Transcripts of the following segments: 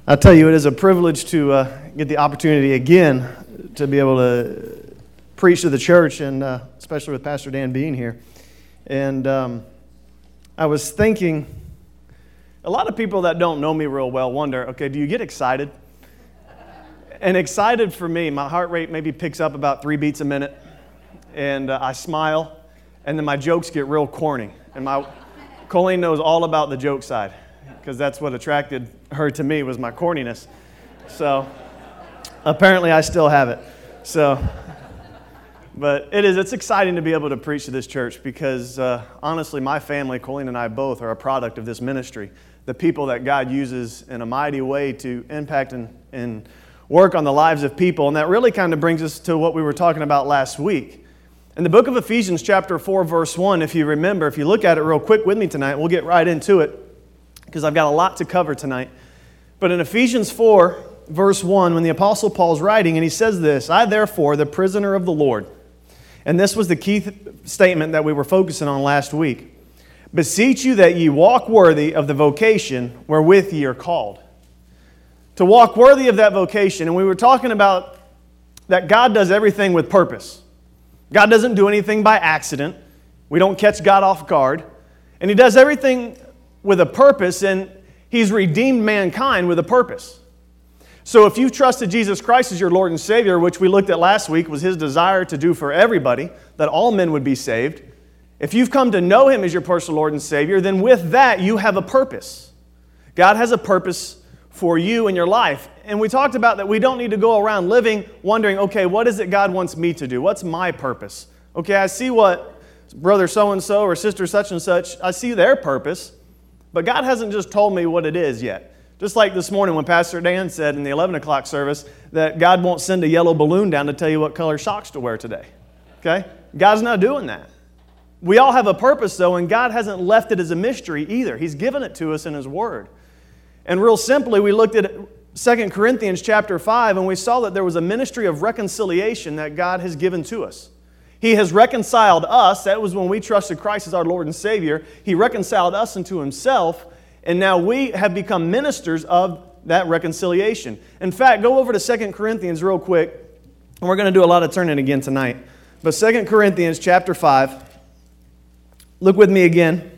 I tell you, it is a privilege to get the opportunity again to be able to preach to the church, and especially with Pastor Dan being here. And I was thinking, a lot of people that don't know me real well wonder, okay, do you get excited? And excited for me, my heart rate maybe picks up about 3 beats a minute, and I smile, and then my jokes get real corny. And Colleen knows all about the joke side, because that's what attracted her to me, was my corniness. So apparently I still have it. But it's exciting to be able to preach to this church, because honestly, my family, Colleen and I both, are a product of this ministry. The people that God uses in a mighty way to impact and work on the lives of people. And that really kind of brings us to what we were talking about last week. In the book of Ephesians chapter 4, verse 1, if you remember, if you look at it real quick with me tonight, we'll get right into it, because I've got a lot to cover tonight. But in Ephesians 4, verse 1, when the Apostle Paul's writing, and he says this, "I therefore, the prisoner of the Lord," and this was the key statement that we were focusing on last week, "beseech you that ye walk worthy of the vocation wherewith ye are called." To walk worthy of that vocation, and we were talking about that God does everything with purpose. God doesn't do anything by accident. We don't catch God off guard. And He does everything with a purpose, and He's redeemed mankind with a purpose. So if you've trusted Jesus Christ as your Lord and Savior, which we looked at last week was His desire to do for everybody, that all men would be saved. If you've come to know Him as your personal Lord and Savior, then with that you have a purpose. God has a purpose for you in your life. And we talked about that we don't need to go around living wondering, okay, what is it God wants me to do? What's my purpose? Okay, I see what brother so-and-so or sister such-and-such, I see their purpose, but God hasn't just told me what it is yet. Just like this morning when Pastor Dan said in the 11 o'clock service that God won't send a yellow balloon down to tell you what color socks to wear today. Okay? God's not doing that. We all have a purpose, though, and God hasn't left it as a mystery either. He's given it to us in His Word. And real simply, we looked at 2 Corinthians chapter 5, and we saw that there was a ministry of reconciliation that God has given to us. He has reconciled us. That was when we trusted Christ as our Lord and Savior. He reconciled us unto Himself, and now we have become ministers of that reconciliation. In fact, go over to 2 Corinthians real quick, and we're going to do a lot of turning again tonight. But 2 Corinthians chapter 5, look with me again.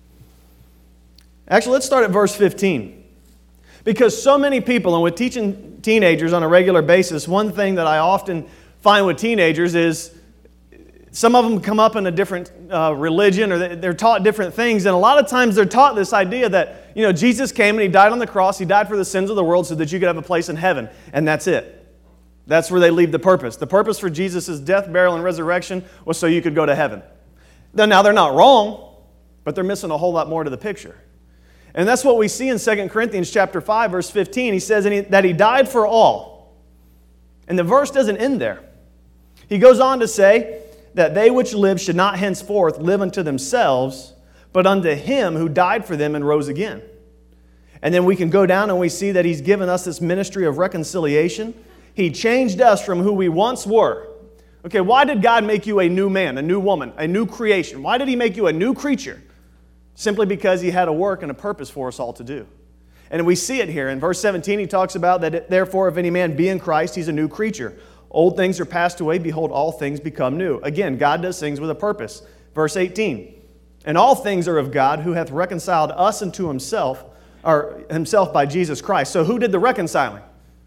Actually, let's start at verse 15. Because so many people, and with teaching teenagers on a regular basis, one thing that I often find with teenagers is some of them come up in a different religion, or they're taught different things, and a lot of times they're taught this idea that, Jesus came and He died on the cross, He died for the sins of the world so that you could have a place in heaven, and that's it. That's where they leave the purpose. The purpose for Jesus' death, burial, and resurrection was so you could go to heaven. Now, they're not wrong, but they're missing a whole lot more to the picture. And that's what we see in 2 Corinthians chapter 5, verse 15. He says that He died for all. And the verse doesn't end there. He goes on to say that they which live should not henceforth live unto themselves, but unto Him who died for them and rose again. And then we can go down and we see that He's given us this ministry of reconciliation. He changed us from who we once were. Okay, why did God make you a new man, a new woman, a new creation? Why did He make you a new creature? Simply because He had a work and a purpose for us all to do. And we see it here. In verse 17, He talks about that, therefore, if any man be in Christ, he's a new creature. Old things are passed away. Behold, all things become new. Again, God does things with a purpose. Verse 18, and all things are of God, who hath reconciled us unto Himself, or Himself by Jesus Christ. So who did the reconciling?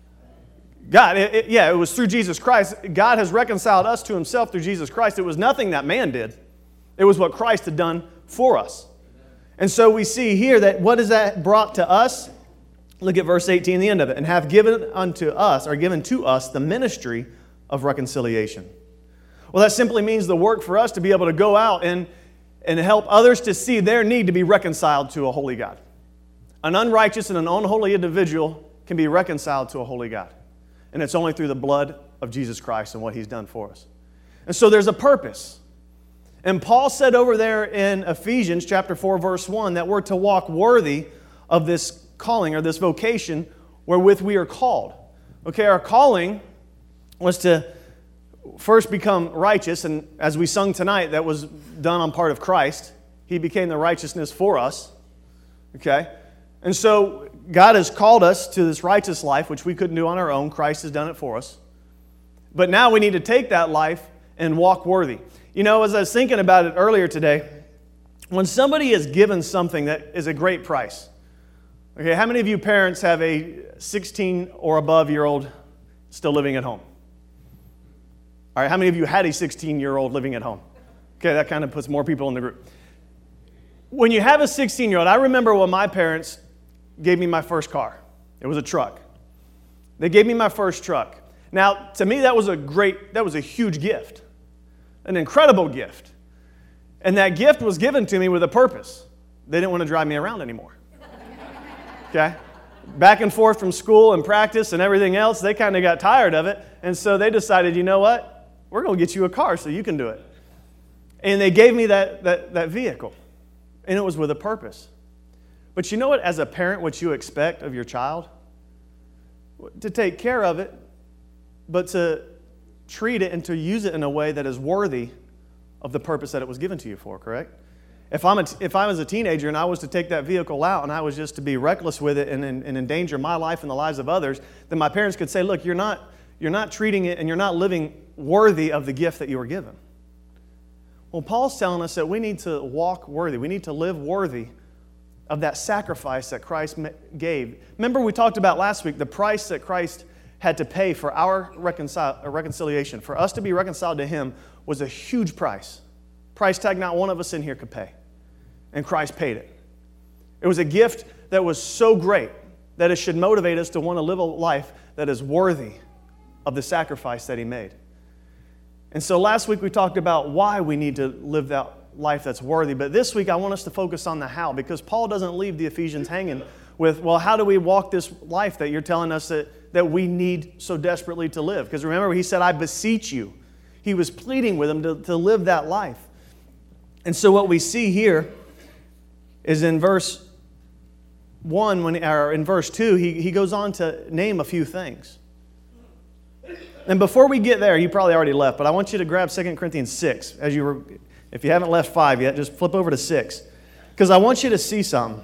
God. It was through Jesus Christ. God has reconciled us to Himself through Jesus Christ. It was nothing that man did. It was what Christ had done for us. And so we see here that what is that brought to us? Look at verse 18, the end of it. And hath given unto us, or given to us, the ministry of reconciliation. Well, that simply means the work for us to be able to go out and help others to see their need to be reconciled to a holy God. An unrighteous and an unholy individual can be reconciled to a holy God. And it's only through the blood of Jesus Christ and what He's done for us. And so there's a purpose. And Paul said over there in Ephesians chapter 4, verse 1, that we're to walk worthy of this calling or this vocation wherewith we are called. Okay, our calling was to first become righteous, and as we sung tonight, that was done on part of Christ. He became the righteousness for us. Okay? And so God has called us to this righteous life, which we couldn't do on our own. Christ has done it for us. But now we need to take that life and walk worthy. You know, as I was thinking about it earlier today, when somebody is given something that is a great price, okay, how many of you parents have a 16 or above year old still living at home? All right, how many of you had a 16-year-old living at home? Okay, that kind of puts more people in the group. When you have a 16-year-old, I remember when my parents gave me my first car. It was a truck. They gave me my first truck. Now, to me, that was a huge gift, an incredible gift. And that gift was given to me with a purpose. They didn't want to drive me around anymore. Okay? Back and forth from school and practice and everything else, they kind of got tired of it. And so they decided, you know what? We're going to get you a car so you can do it. And they gave me that vehicle. And it was with a purpose. But you know what, as a parent, what you expect of your child? To take care of it, but to treat it and to use it in a way that is worthy of the purpose that it was given to you for, correct? If I was a teenager and I was to take that vehicle out and I was just to be reckless with it and endanger my life and the lives of others, then my parents could say, look, you're not treating it and you're not living worthy of the gift that you were given. Well, Paul's telling us that we need to walk worthy. We need to live worthy of that sacrifice that Christ gave. Remember we talked about last week the price that Christ had to pay for our reconciliation. For us to be reconciled to Him was a huge price. Price tag not one of us in here could pay. And Christ paid it. It was a gift that was so great that it should motivate us to want to live a life that is worthy of the sacrifice that He made. And so last week we talked about why we need to live that life that's worthy. But this week I want us to focus on the how, because Paul doesn't leave the Ephesians hanging with, well, how do we walk this life that you're telling us that we need so desperately to live? Because remember, he said, I beseech you. He was pleading with them to live that life. And so what we see here is in verse 1, or in verse 2, he goes on to name a few things. And before we get there, you probably already left, but I want you to grab 2 Corinthians 6. If you haven't left 5 yet, just flip over to 6. Because I want you to see something.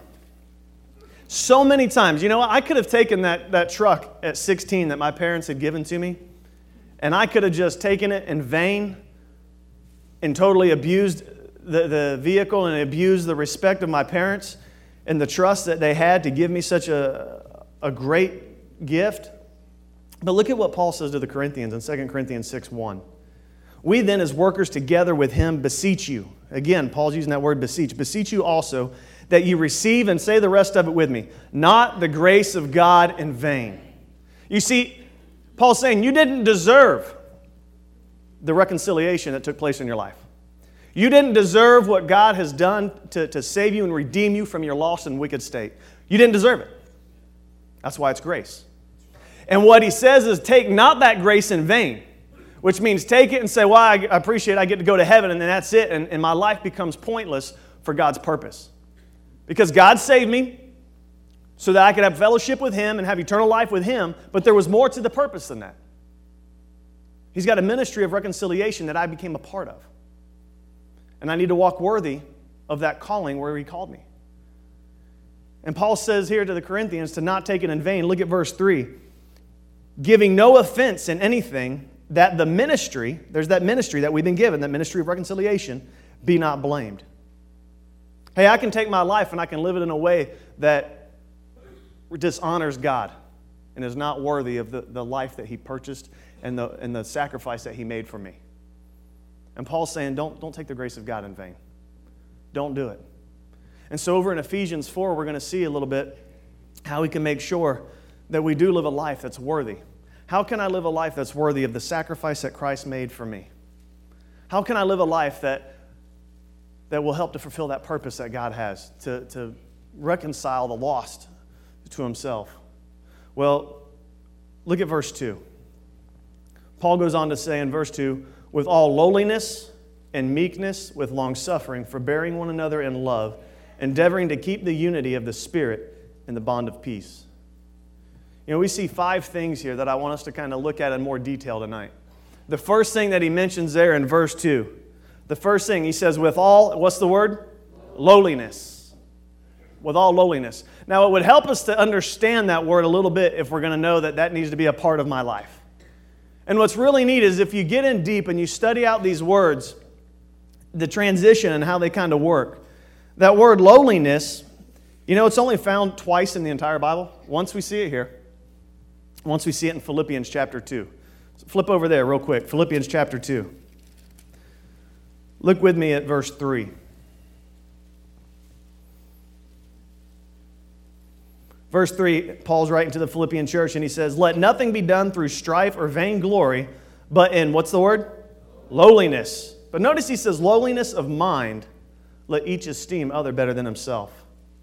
So many times, you know what? I could have taken that truck at 16 that my parents had given to me, and I could have just taken it in vain and totally abused the vehicle and abused the respect of my parents and the trust that they had to give me such a great gift. But look at what Paul says to the Corinthians in 2 Corinthians 6:1. We then as workers together with him beseech you. Again, Paul's using that word beseech. Beseech you also that you receive, and say the rest of it with me, not the grace of God in vain. You see, Paul's saying you didn't deserve the reconciliation that took place in your life. You didn't deserve what God has done to save you and redeem you from your lost and wicked state. You didn't deserve it. That's why it's grace. And what he says is take not that grace in vain, which means take it and say, well, I appreciate it. I get to go to heaven, and then that's it. And my life becomes pointless for God's purpose. Because God saved me so that I could have fellowship with Him and have eternal life with Him, but there was more to the purpose than that. He's got a ministry of reconciliation that I became a part of. And I need to walk worthy of that calling where He called me. And Paul says here to the Corinthians to not take it in vain. Look at verse 3. Giving no offense in anything, that the ministry, there's that ministry that we've been given, that ministry of reconciliation, be not blamed. Hey, I can take my life and I can live it in a way that dishonors God and is not worthy of the life that He purchased and the sacrifice that He made for me. And Paul's saying, don't take the grace of God in vain. Don't do it. And so over in Ephesians 4, we're going to see a little bit how we can make sure that we do live a life that's worthy. How can I live a life that's worthy of the sacrifice that Christ made for me? How can I live a life that will help to fulfill that purpose that God has, to reconcile the lost to Himself? Well, look at verse 2. Paul goes on to say in verse 2, with all lowliness and meekness, with long-suffering, forbearing one another in love, endeavoring to keep the unity of the Spirit in the bond of peace. You know, we see 5 things here that I want us to kind of look at in more detail tonight. The first thing that he mentions there in verse 2, the first thing he says, with all, what's the word? Lowliness. with all lowliness. Now, it would help us to understand that word a little bit if we're going to know that that needs to be a part of my life. And what's really neat is if you get in deep and you study out these words, the transition and how they kind of work. That word lowliness, you know, it's only found twice in the entire Bible. Once we see it here. Once we see it in Philippians chapter 2. So flip over there real quick. Philippians chapter 2. Look with me at verse 3. Verse 3, Paul's writing to the Philippian church, and he says, "Let nothing be done through strife or vainglory, but in," what's the word? Lowliness. But notice he says, lowliness of mind, let each esteem other better than himself.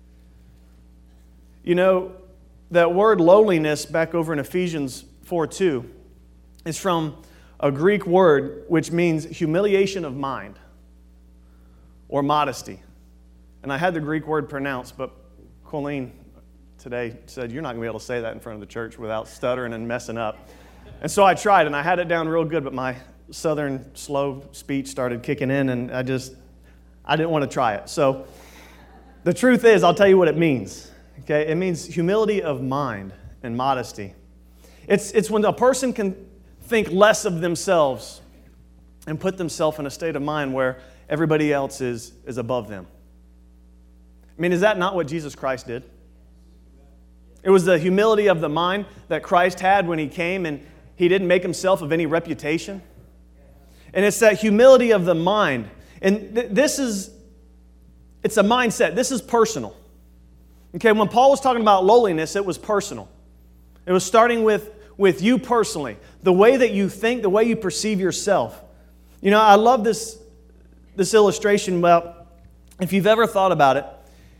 You know, that word lowliness back over in Ephesians 4:2 is from a Greek word which means humiliation of mind or modesty. And I had the Greek word pronounced, but Colleen today said, "You're not going to be able to say that in front of the church without stuttering and messing up." And so I tried, and I had it down real good, but my southern slow speech started kicking in, and I didn't want to try it. So the truth is, I'll tell you what it means. Okay, it means humility of mind and modesty. It's when a person can think less of themselves and put themselves in a state of mind where everybody else is above them. I mean, is that not what Jesus Christ did? It was the humility of the mind that Christ had when He came, and He didn't make Himself of any reputation. And it's that humility of the mind. And it's a mindset. This is personal. Okay, when Paul was talking about lowliness, it was personal. It was starting with you personally. The way that you think, the way you perceive yourself. You know, I love this illustration. Well, if you've ever thought about it,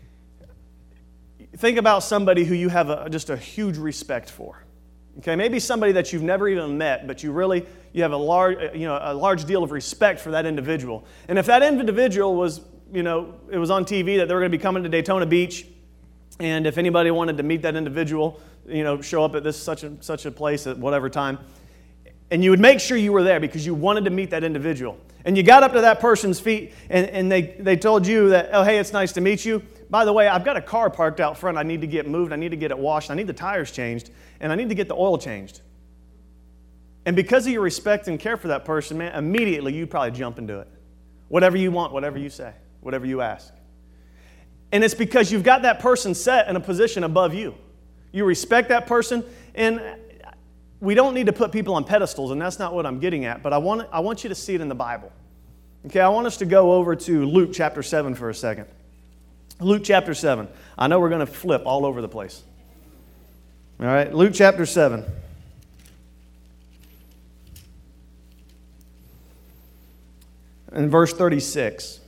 think about somebody who you have just a huge respect for. Okay, maybe somebody that you've never even met, but you have a large deal of respect for that individual. And if that individual was, it was on TV that they were going to be coming to Daytona Beach, and if anybody wanted to meet that individual, show up at this such a place at whatever time, and you would make sure you were there because you wanted to meet that individual. And you got up to that person's feet, and they told you that, "Oh, hey, it's nice to meet you. By the way, I've got a car parked out front. I need to get moved. I need to get it washed. I need the tires changed. And I need to get the oil changed." And because of your respect and care for that person, man, immediately you probably jump into it. Whatever you want, whatever you say, whatever you ask. And it's because you've got that person set in a position above you. You respect that person, and we don't need to put people on pedestals, and that's not what I'm getting at, but I want you to see it in the Bible. Okay, I want us to go over to Luke chapter 7 for a second. Luke chapter 7. I know we're going to flip all over the place. All right, Luke chapter 7. And verse 36.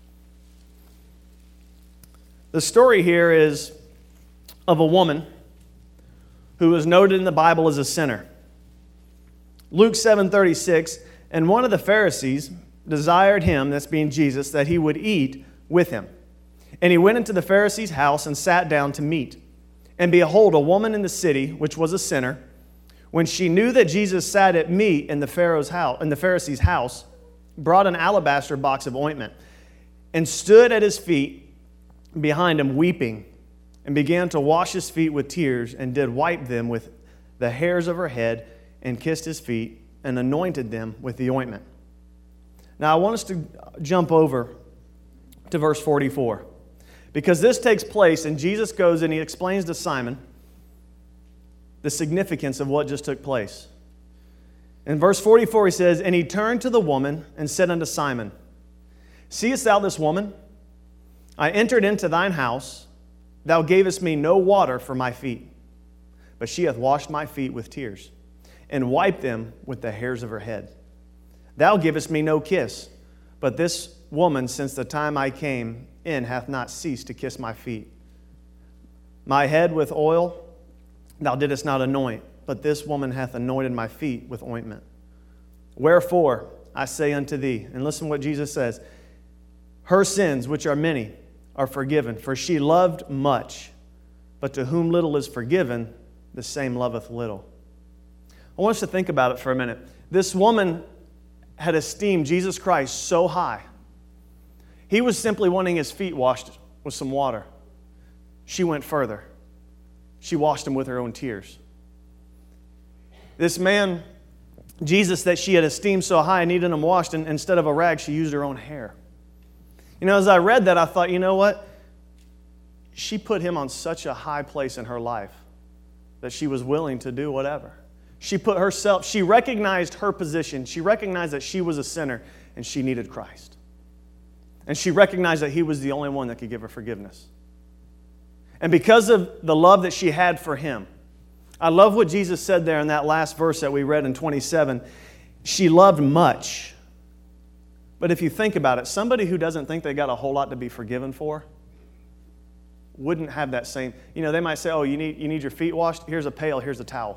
The story here is of a woman who is noted in the Bible as a sinner. Luke 7:36, "And one of the Pharisees desired him," that's being Jesus, "that he would eat with him. And he went into the Pharisee's house and sat down to meat. And behold, a woman in the city, which was a sinner, when she knew that Jesus sat at meat in the Pharisee's house, brought an alabaster box of ointment, and stood at his feet behind him weeping, and began to wash his feet with tears, and did wipe them with the hairs of her head, and kissed his feet, and anointed them with the ointment." Now I want us to jump over to verse 44. Because this takes place, and Jesus goes and He explains to Simon the significance of what just took place. In verse 44 He says, "And He turned to the woman and said unto Simon, Seest thou this woman? I entered into thine house. Thou gavest me no water for my feet, but she hath washed my feet with tears, and wiped them with the hairs of her head. Thou givest me no kiss, but this woman, since the time I came in, hath not ceased to kiss my feet. My head with oil thou didst not anoint, but this woman hath anointed my feet with ointment. Wherefore I say unto thee," and listen what Jesus says, "her sins, which are many, are forgiven, for she loved much. But to whom little is forgiven, the same loveth little." I want us to think about it for a minute. This woman had esteemed Jesus Christ so high. He was simply wanting his feet washed with some water. she went further. She washed him with her own tears. This man, Jesus, that she had esteemed so high, needed him washed, and instead of a rag, she used her own hair. You know, as I read that, I thought, you know what? She put him on such a high place in her life that she was willing to do whatever. She recognized her position. She recognized that she was a sinner and she needed Christ. And she recognized that He was the only one that could give her forgiveness. And because of the love that she had for Him, I love what Jesus said there in that last verse that we read in 27. She loved much. But if you think about it, somebody who doesn't think they got a whole lot to be forgiven for wouldn't have that same, you know, they might say, oh, you need your feet washed? Here's a pail, here's a towel.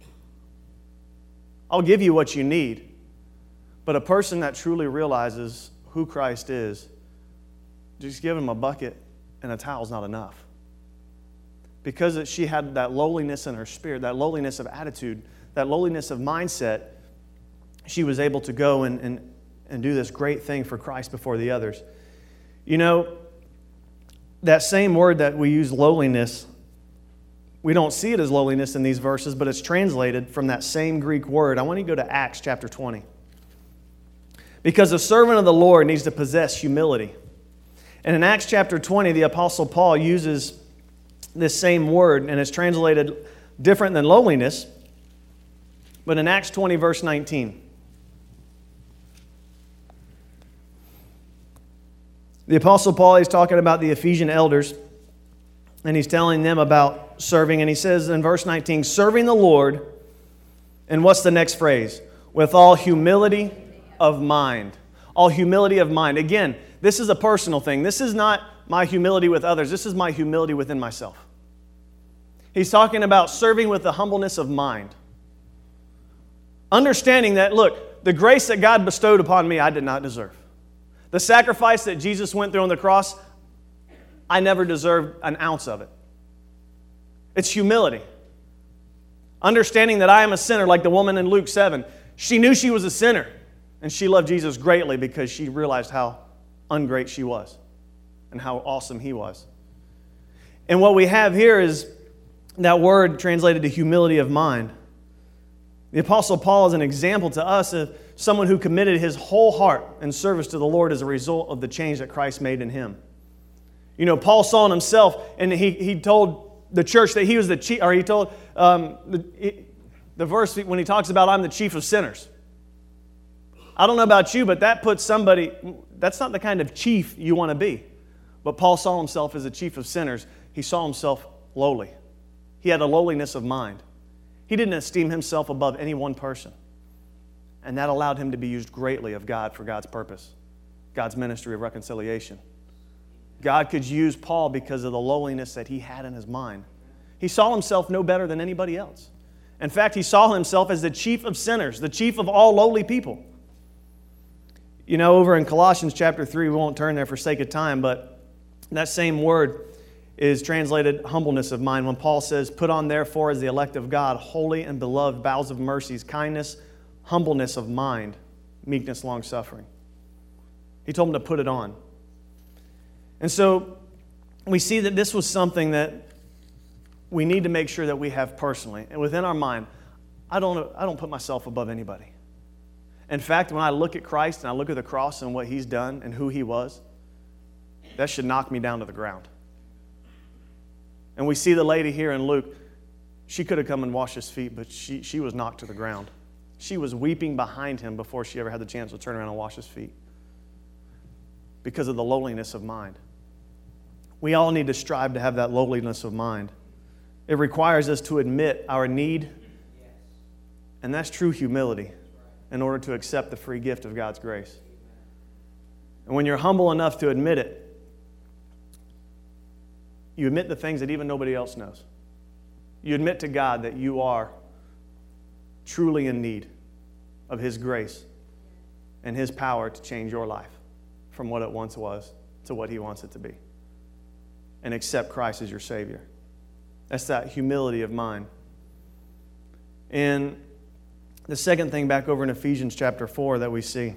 I'll give you what you need. But a person that truly realizes who Christ is, just give him a bucket and a towel is not enough. Because she had that lowliness in her spirit, that lowliness of attitude, that lowliness of mindset, she was able to go and do this great thing for Christ before the others. You know, that same word that we use, lowliness, we don't see it as lowliness in these verses, but it's translated from that same Greek word. I want you to go to Acts chapter 20. Because a servant of the Lord needs to possess humility. And in Acts chapter 20, the Apostle Paul uses this same word, and it's translated different than lowliness, but in Acts 20, verse 19. The Apostle Paul is talking about the Ephesian elders, and he's telling them about serving, and he says in verse 19, serving the Lord, and what's the next phrase? With all humility of mind. All humility of mind. Again, this is a personal thing. This is not my humility with others. This is my humility within myself. He's talking about serving with the humbleness of mind. Understanding that, look, the grace that God bestowed upon me, I did not deserve. The sacrifice that Jesus went through on the cross, I never deserved an ounce of it. It's humility. Understanding that I am a sinner, like the woman in Luke 7. She knew she was a sinner, and she loved Jesus greatly because she realized how ungreat she was and how awesome He was. And what we have here is that word translated to humility of mind. The Apostle Paul is an example to us of someone who committed his whole heart in service to the Lord as a result of the change that Christ made in him. You know, Paul saw in himself, and he told the church that he was the chief, or he told the verse when he talks about, I'm the chief of sinners. I don't know about you, but that puts somebody, that's not the kind of chief you want to be. But Paul saw himself as a chief of sinners. He saw himself lowly. He had a lowliness of mind. He didn't esteem himself above any one person. And that allowed him to be used greatly of God for God's purpose, God's ministry of reconciliation. God could use Paul because of the lowliness that he had in his mind. He saw himself no better than anybody else. In fact, he saw himself as the chief of sinners, the chief of all lowly people. You know, over in Colossians chapter 3, we won't turn there for sake of time, but that same word is translated humbleness of mind. When Paul says, put on therefore as the elect of God, holy and beloved bowels of mercies, kindness, humbleness of mind, meekness, long-suffering. He told them to put it on. And so we see that this was something that we need to make sure that we have personally. And within our mind, I don't put myself above anybody. In fact, when I look at Christ and I look at the cross and what He's done and who He was, that should knock me down to the ground. And we see the lady here in Luke. She could have come and washed His feet, but she was knocked to the ground. She was weeping behind Him before she ever had the chance to turn around and wash His feet because of the lowliness of mind. We all need to strive to have that lowliness of mind. It requires us to admit our need, and that's true humility, in order to accept the free gift of God's grace. And when you're humble enough to admit it, you admit the things that even nobody else knows. You admit to God that you are truly in need of His grace and His power to change your life from what it once was to what He wants it to be. And accept Christ as your Savior. That's that humility of mind. And the second thing back over in Ephesians chapter 4 that we see,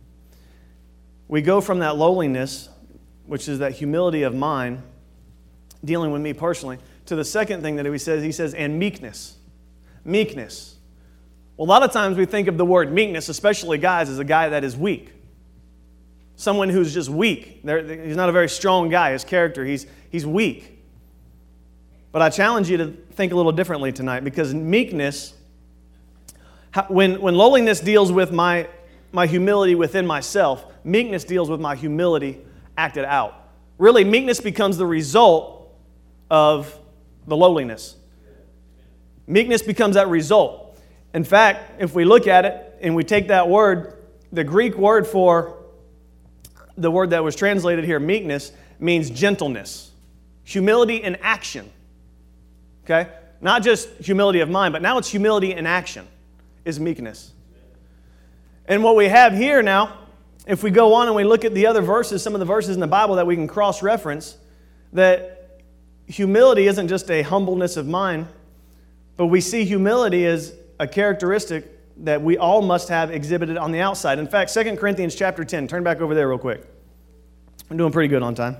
we go from that lowliness, which is that humility of mind, dealing with me personally, to the second thing that he says, and meekness. Meekness. Well, a lot of times we think of the word meekness, especially guys, as a guy that is weak. Someone who's just weak. He's not a very strong guy. His character, he's weak. But I challenge you to think a little differently tonight, because meekness, when lowliness deals with my humility within myself, meekness deals with my humility acted out. Really, meekness becomes the result of the lowliness. Meekness becomes that result. In fact, if we look at it and we take that word, the Greek word for the word that was translated here, meekness, means gentleness. Humility in action. Okay? Not just humility of mind, but now it's humility in action is meekness. And what we have here now, if we go on and we look at the other verses, some of the verses in the Bible that we can cross-reference, that humility isn't just a humbleness of mind, but we see humility as a characteristic that we all must have exhibited on the outside. In fact, 2 Corinthians chapter 10, turn back over there real quick. I'm doing pretty good on time.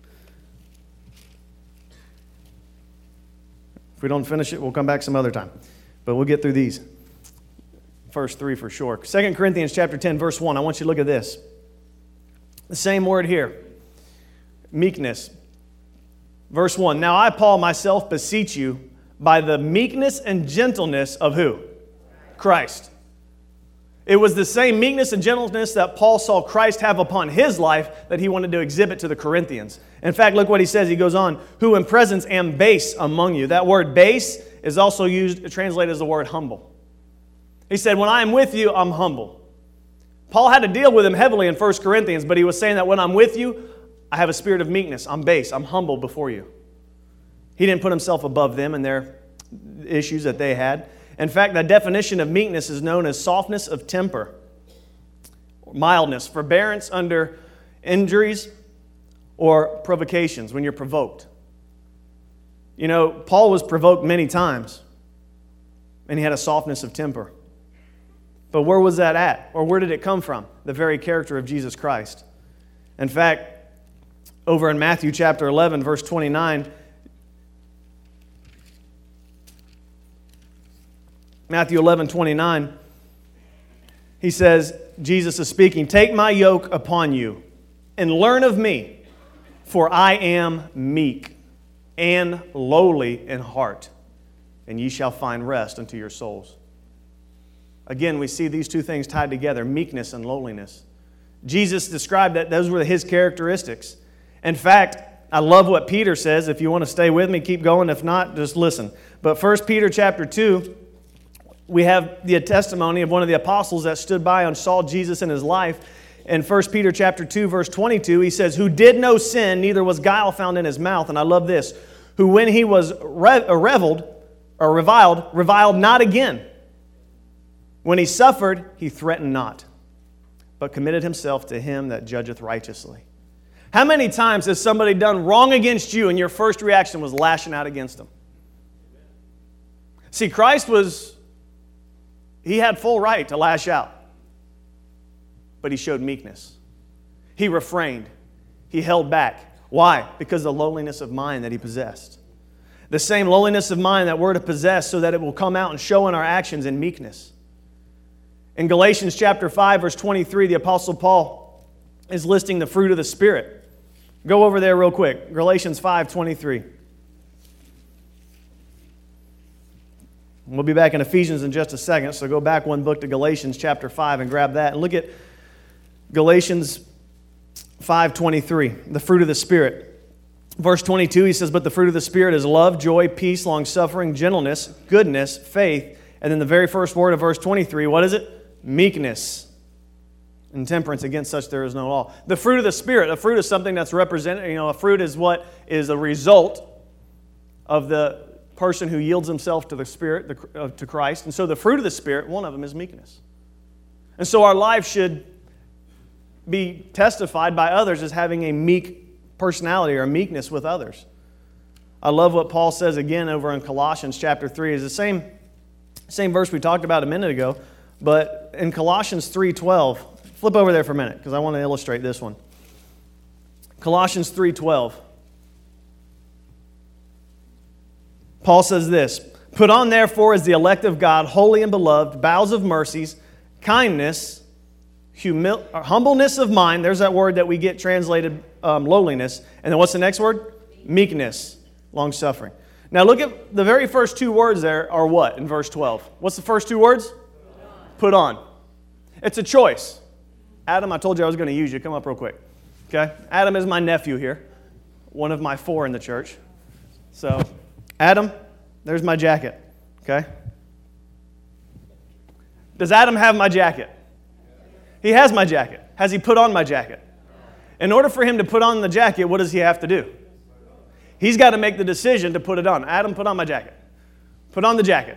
If we don't finish it, we'll come back some other time. But we'll get through these. First three for sure. 2 Corinthians chapter 10, verse 1. I want you to look at this. The same word here. Meekness. Verse 1. Now I, Paul, myself beseech you by the meekness and gentleness of who? Christ. It was the same meekness and gentleness that Paul saw Christ have upon his life that he wanted to exhibit to the Corinthians. In fact, look what he says. He goes on, who in presence am base among you. That word base is also used, translated as the word humble. He said, when I am with you, I'm humble. Paul had to deal with him heavily in 1 Corinthians, but he was saying that when I'm with you, I have a spirit of meekness. I'm base. I'm humble before you. He didn't put himself above them and their issues that they had. In fact, the definition of meekness is known as softness of temper, mildness, forbearance under injuries or provocations, when you're provoked. You know, Paul was provoked many times, and he had a softness of temper. But where was that at? Or where did it come from? The very character of Jesus Christ. In fact, over in Matthew chapter 11, verse 29, Matthew 11:29, he says, Jesus is speaking, take my yoke upon you and learn of me, for I am meek and lowly in heart, and ye shall find rest unto your souls. Again, we see these two things tied together, meekness and lowliness. Jesus described that those were his characteristics. In fact, I love what Peter says. If you want to stay with me, keep going. If not, just listen. But 1 Peter chapter 2, we have the testimony of one of the apostles that stood by and saw Jesus in his life. In 1 Peter chapter 2, verse 22, he says, who did no sin, neither was guile found in his mouth. And I love this. Who when he was reviled, reviled not again. When he suffered, he threatened not, but committed himself to him that judgeth righteously. How many times has somebody done wrong against you and your first reaction was lashing out against them? See, Christ he had full right to lash out, but he showed meekness. He refrained. He held back. Why? Because of the lowliness of mind that he possessed. The same lowliness of mind that we're to possess so that it will come out and show in our actions in meekness. In Galatians chapter 5, verse 23, the Apostle Paul is listing the fruit of the Spirit. Go over there real quick. Galatians 5:23. We'll be back in Ephesians in just a second, so go back one book to Galatians chapter 5 and grab that. And look at Galatians 5:23, the fruit of the Spirit. Verse 22, he says, but the fruit of the Spirit is love, joy, peace, long-suffering, gentleness, goodness, faith. And then the very first word of verse 23, what is it? Meekness and temperance. Against such there is no law. The fruit of the Spirit, a fruit is something that's represented, a fruit is what is a result of the person who yields himself to the Spirit, to Christ. And so the fruit of the Spirit, one of them is meekness. And so our life should be testified by others as having a meek personality or a meekness with others. I love what Paul says again over in Colossians chapter 3. It's the same verse we talked about a minute ago, but in Colossians 3:12, flip over there for a minute because I want to illustrate this one. Colossians 3:12. Paul says this, "Put on therefore as the elect of God, holy and beloved, bowels of mercies, kindness, humbleness of mind." There's that word that we get translated lowliness. And then what's the next word? Meekness, long-suffering. Now look at the very first two words there are what in verse 12? What's the first two words? Put on. It's a choice. Adam, I told you I was going to use you. Come up real quick. Okay? Adam is my nephew here, one of my 4 in the church. So, Adam, there's my jacket. Okay? Does Adam have my jacket? He has my jacket. Has he put on my jacket? In order for him to put on the jacket, what does he have to do? He's got to make the decision to put it on. Adam, put on my jacket. Put on the jacket.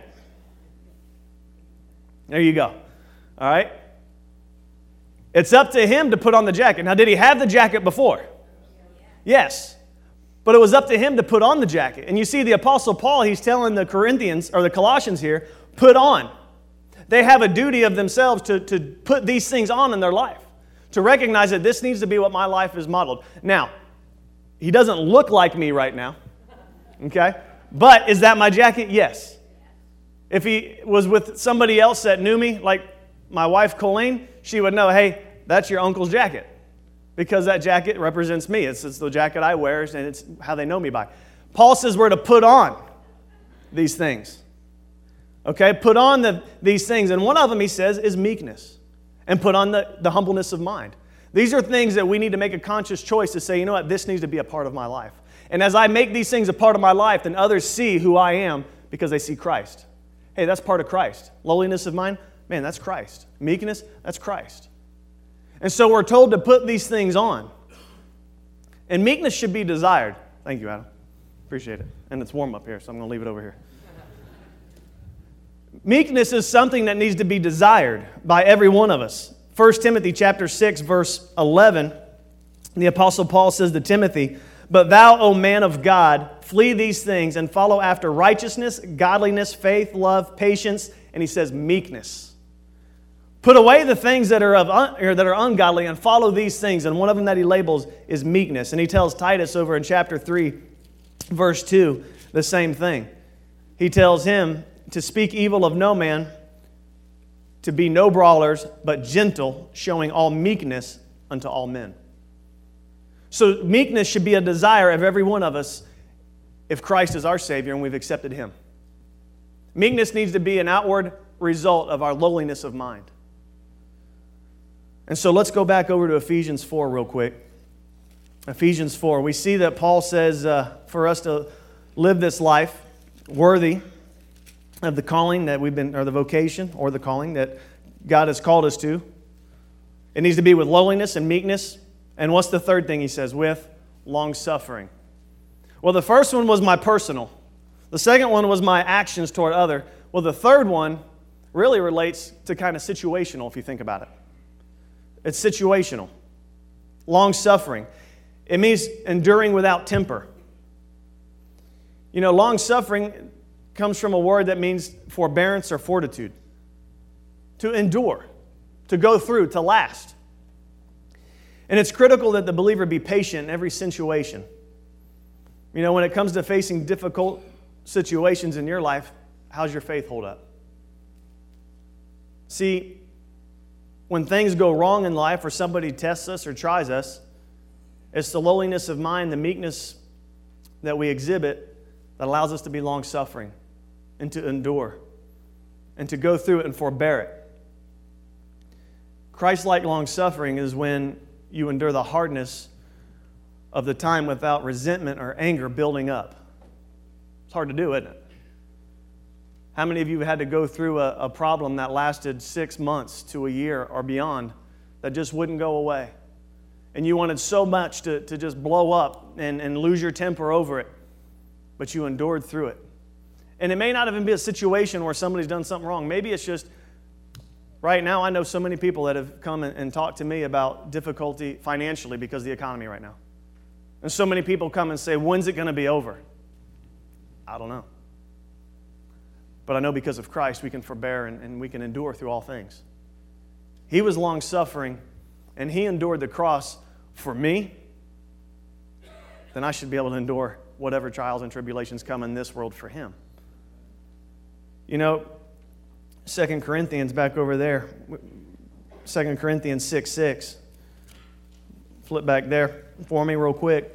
There you go. All right? It's up to him to put on the jacket. Now, did he have the jacket before? Yes. But it was up to him to put on the jacket. And you see the Apostle Paul, he's telling the Corinthians, or the Colossians here, put on. They have a duty of themselves to put these things on in their life. To recognize that this needs to be what my life is modeled. Now, he doesn't look like me right now. Okay? But is that my jacket? Yes. If he was with somebody else that knew me, like my wife Colleen, she would know, hey, that's your uncle's jacket. Because that jacket represents me. It's the jacket I wear, and it's how they know me by. Paul says we're to put on these things. Okay? Put on these things. And one of them, he says, is meekness. And put on the humbleness of mind. These are things that we need to make a conscious choice to say, you know what, this needs to be a part of my life. And as I make these things a part of my life, then others see who I am because they see Christ. Hey, that's part of Christ. Lowliness of mind, man, that's Christ. Meekness, that's Christ. And so we're told to put these things on. And meekness should be desired. Thank you, Adam. Appreciate it. And it's warm up here, so I'm going to leave it over here. Meekness is something that needs to be desired by every one of us. 1 Timothy chapter 6, verse 11, the Apostle Paul says to Timothy, "But thou, O man of God, flee these things and follow after righteousness, godliness, faith, love, patience," and he says meekness. Put away the things that are ungodly and follow these things. And one of them that he labels is meekness. And he tells Titus over in chapter 3, verse 2, the same thing. He tells him to speak evil of no man, to be no brawlers, but gentle, showing all meekness unto all men. So meekness should be a desire of every one of us if Christ is our Savior and we've accepted Him. Meekness needs to be an outward result of our lowliness of mind. And so let's go back over to Ephesians 4 real quick. Ephesians 4. We see that Paul says for us to live this life worthy of the calling that we've been, or the vocation, or the calling that God has called us to. It needs to be with lowliness and meekness. And what's the third thing he says? With long-suffering. Well, the first one was my personal. The second one was my actions toward other. Well, the third one really relates to kind of situational, if you think about it. It's situational. Long-suffering. It means enduring without temper. You know, long-suffering comes from a word that means forbearance or fortitude. To endure, to go through, to last. And it's critical that the believer be patient in every situation. You know, when it comes to facing difficult situations in your life, how's your faith hold up? See, when things go wrong in life or somebody tests us or tries us, it's the lowliness of mind, the meekness that we exhibit that allows us to be long-suffering and to endure and to go through it and forbear it. Christ-like long-suffering is when you endure the hardness of the time without resentment or anger building up. It's hard to do, isn't it? How many of you had to go through a problem that lasted 6 months to a year or beyond that just wouldn't go away? And you wanted so much to just blow up and lose your temper over it, but you endured through it. And it may not even be a situation where somebody's done something wrong. Maybe it's just, right now I know so many people that have come and talked to me about difficulty financially because of the economy right now. And so many people come and say, when's it going to be over? I don't know. But I know because of Christ we can forbear and we can endure through all things. He was long-suffering and He endured the cross for me. Then I should be able to endure whatever trials and tribulations come in this world for him. You know, 2 Corinthians, back over there, 2 Corinthians 6:6. Flip back there for me real quick.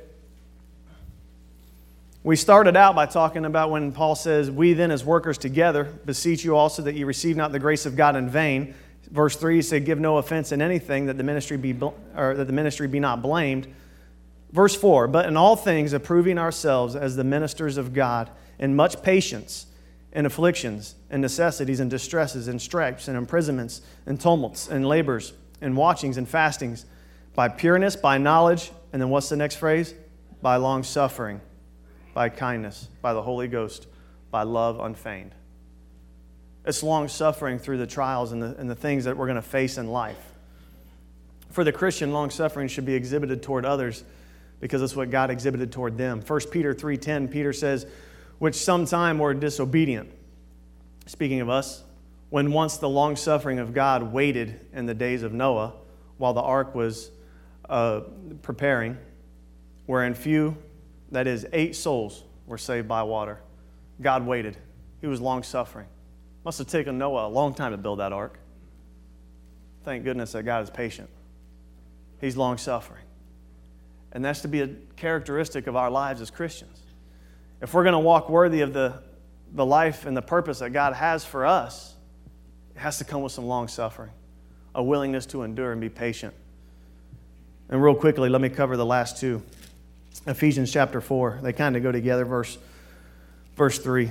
We started out by talking about when Paul says, we then as workers together beseech you also that you receive not the grace of God in vain. Verse 3 he said, give no offense in anything, that the ministry be not blamed. Verse 4, but in all things approving ourselves as the ministers of God, in much patience, and afflictions, and necessities, and distresses, and stripes, and imprisonments, and tumults, and labors, and watchings, and fastings, by pureness, by knowledge, and then what's the next phrase? By long suffering, by kindness, by the Holy Ghost, by love unfeigned. It's long suffering through the trials and the things that we're going to face in life. For the Christian, long suffering should be exhibited toward others because it's what God exhibited toward them. 1 Peter 3:10, Peter says, which sometime were disobedient. Speaking of us, when once the long suffering of God waited in the days of Noah while the ark was preparing, wherein few, that is 8 souls, were saved by water. God waited. He was long suffering. Must have taken Noah a long time to build that ark. Thank goodness that God is patient. He's long suffering. And that's to be a characteristic of our lives as Christians. If we're going to walk worthy of the life and the purpose that God has for us, it has to come with some long suffering, a willingness to endure and be patient. And real quickly, let me cover the last two. Ephesians chapter 4. They kind of go together, verse 3.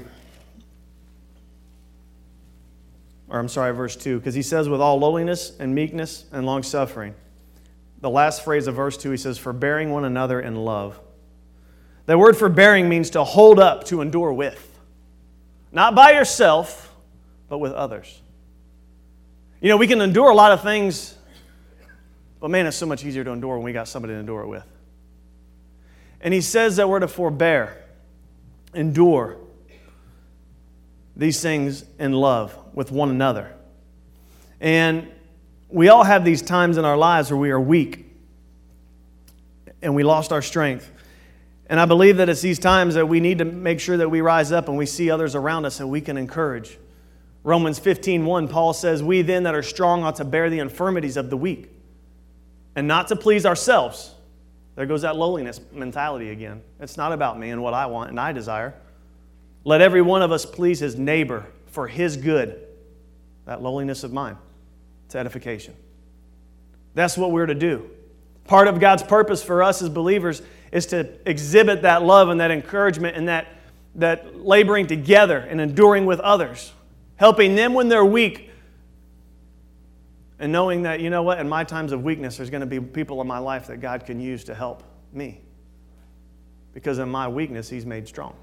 Or I'm sorry, verse 2. Because he says, with all lowliness and meekness and long suffering. The last phrase of verse 2, he says, forbearing one another in love. The word forbearing means to hold up, to endure with. Not by yourself, but with others. You know, we can endure a lot of things, but man, it's so much easier to endure when we got somebody to endure it with. And he says that we're to forbear, endure these things in love with one another. And we all have these times in our lives where we are weak and we lost our strength. And I believe that it's these times that we need to make sure that we rise up and we see others around us and we can encourage. Romans 15:1, Paul says, we then that are strong ought to bear the infirmities of the weak and not to please ourselves. There goes that lowliness mentality again. It's not about me and what I want and I desire. Let every one of us please his neighbor for his good. That lowliness of mind to edification. That's what we're to do. Part of God's purpose for us as believers is to exhibit that love and that encouragement and that laboring together and enduring with others, helping them when they're weak, and knowing that, you know what, in my times of weakness, there's going to be people in my life that God can use to help me. Because in my weakness, he's made strong.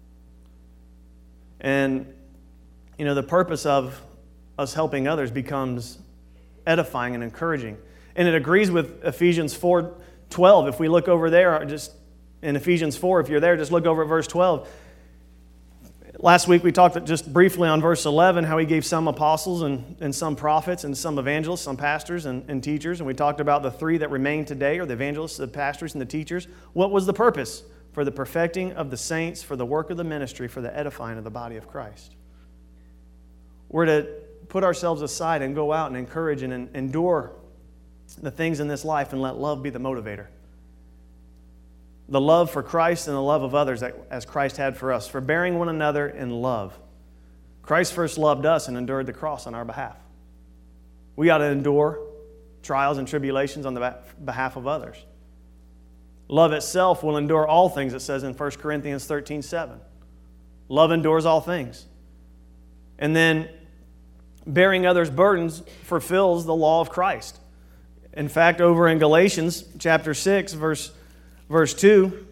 And, you know, the purpose of us helping others becomes edifying and encouraging. And it agrees with Ephesians 4:12. If we look over there, just in Ephesians 4, if you're there, just look over at verse 12. Last week we talked just briefly on verse 11, how he gave some apostles and some prophets and some evangelists, some pastors and teachers. And we talked about the 3 that remain today, or the evangelists, the pastors, and the teachers. What was the purpose? For the perfecting of the saints, for the work of the ministry, for the edifying of the body of Christ. We're to put ourselves aside and go out and encourage and endure the things in this life and let love be the motivator. The love for Christ and the love of others as Christ had for us, forbearing one another in love. Christ first loved us and endured the cross on our behalf. We ought to endure trials and tribulations on the behalf of others. Love itself will endure all things, it says in 1 Corinthians 13:7. Love endures all things. And then bearing others' burdens fulfills the law of Christ. In fact, over in Galatians chapter 6, verse 2,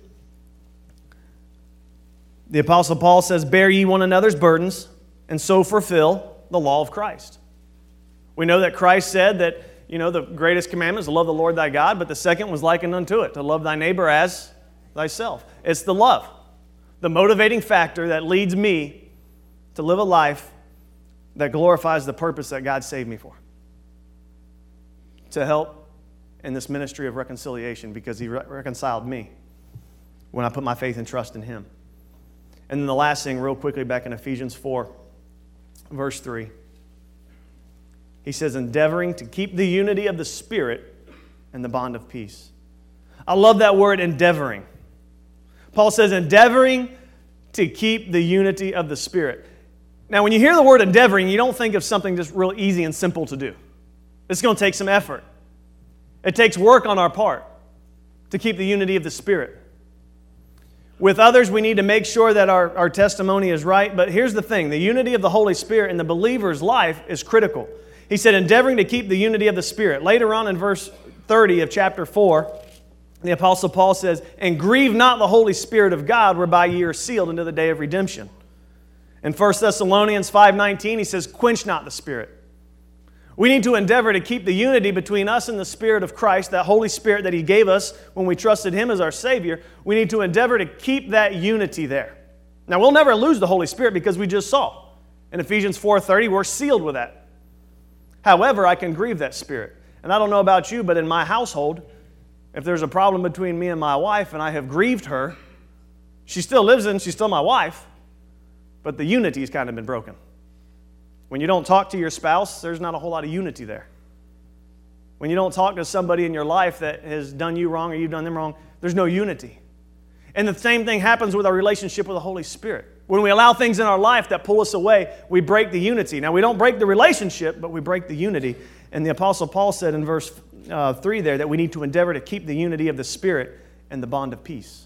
the Apostle Paul says, bear ye one another's burdens, and so fulfill the law of Christ. We know that Christ said that, you know, the greatest commandment is to love the Lord thy God, but the second was likened unto it, to love thy neighbor as thyself. It's the love, the motivating factor that leads me to live a life that glorifies the purpose that God saved me for. To help in this ministry of reconciliation because he reconciled me. when I put my faith and trust in Him. And then the last thing, real quickly, back in Ephesians 4, verse 3. He says, endeavoring to keep the unity of the Spirit and the bond of peace. I love that word, endeavoring. Paul says, endeavoring to keep the unity of the Spirit. Now, when you hear the word endeavoring, you don't think of something just real easy and simple to do. It's going to take some effort. It takes work on our part to keep the unity of the Spirit. With others, we need to make sure that our testimony is right. But here's the thing. The unity of the Holy Spirit in the believer's life is critical. He said, endeavoring to keep the unity of the Spirit. Later on in verse 30 of chapter 4, the Apostle Paul says, and grieve not the Holy Spirit of God, whereby ye are sealed unto the day of redemption. In 1 Thessalonians 5:19, he says, quench not the Spirit. We need to endeavor to keep the unity between us and the Spirit of Christ, that Holy Spirit that He gave us when we trusted Him as our Savior. We need to endeavor to keep that unity there. Now, we'll never lose the Holy Spirit because we just saw. In Ephesians 4:30, we're sealed with that. However, I can grieve that Spirit. And I don't know about you, but in my household, if there's a problem between me and my wife and I have grieved her, she still lives in, she's still my wife, but the unity's kind of been broken. When you don't talk to your spouse, there's not a whole lot of unity there. When you don't talk to somebody in your life that has done you wrong or you've done them wrong, there's no unity. And the same thing happens with our relationship with the Holy Spirit. When we allow things in our life that pull us away, we break the unity. Now, we don't break the relationship, but we break the unity. And the Apostle Paul said in verse 3 there that we need to endeavor to keep the unity of the Spirit and the bond of peace.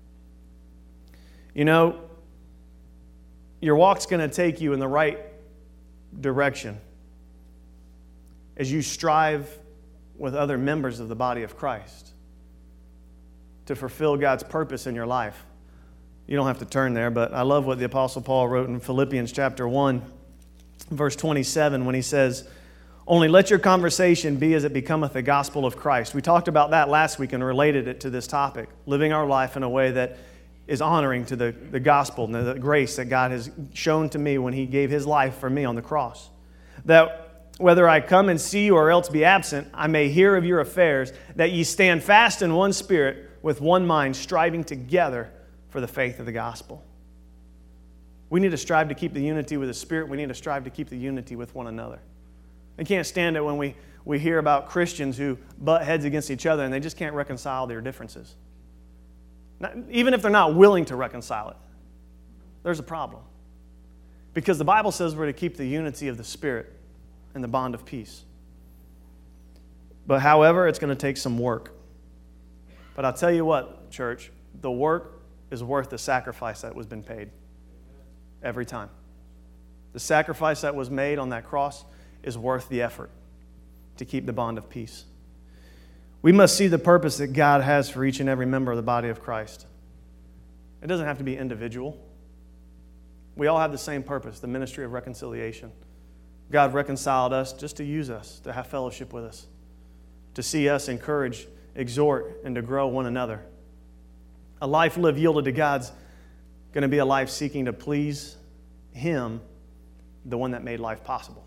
You know, your walk's going to take you in the right direction as you strive with other members of the body of Christ to fulfill God's purpose in your life. You don't have to turn there, but I love what the Apostle Paul wrote in Philippians chapter 1, verse 27, when he says, only let your conversation be as it becometh the gospel of Christ. We talked about that last week and related it to this topic, living our life in a way that is honoring to the gospel and the grace that God has shown to me when He gave His life for me on the cross. That whether I come and see you or else be absent, I may hear of your affairs, that ye stand fast in one spirit, with one mind, striving together for the faith of the gospel. We need to strive to keep the unity with the Spirit. We need to strive to keep the unity with one another. I can't stand it when we hear about Christians who butt heads against each other and they just can't reconcile their differences. Even if they're not willing to reconcile it, there's a problem. Because the Bible says we're to keep the unity of the Spirit and the bond of peace. But however, it's going to take some work. But I'll tell you what, church, the work is worth the sacrifice that was been paid. Every time. The sacrifice that was made on that cross is worth the effort to keep the bond of peace. We must see the purpose that God has for each and every member of the body of Christ. It doesn't have to be individual. We all have the same purpose, the ministry of reconciliation. God reconciled us just to use us, to have fellowship with us, to see us encourage, exhort, and to grow one another. A life lived yielded to God's going to be a life seeking to please Him, the one that made life possible.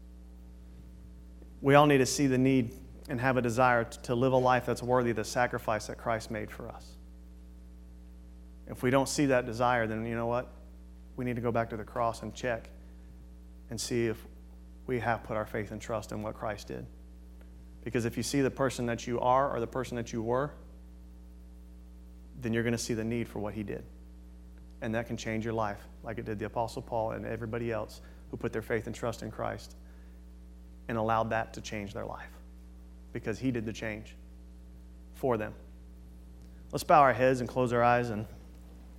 We all need to see the need and have a desire to live a life that's worthy of the sacrifice that Christ made for us. If we don't see that desire, then you know what? We need to go back to the cross and check and see if we have put our faith and trust in what Christ did. Because if you see the person that you are or the person that you were, then you're going to see the need for what He did. And that can change your life like it did the Apostle Paul and everybody else who put their faith and trust in Christ and allowed that to change their life because He did the change for them. Let's bow our heads and close our eyes and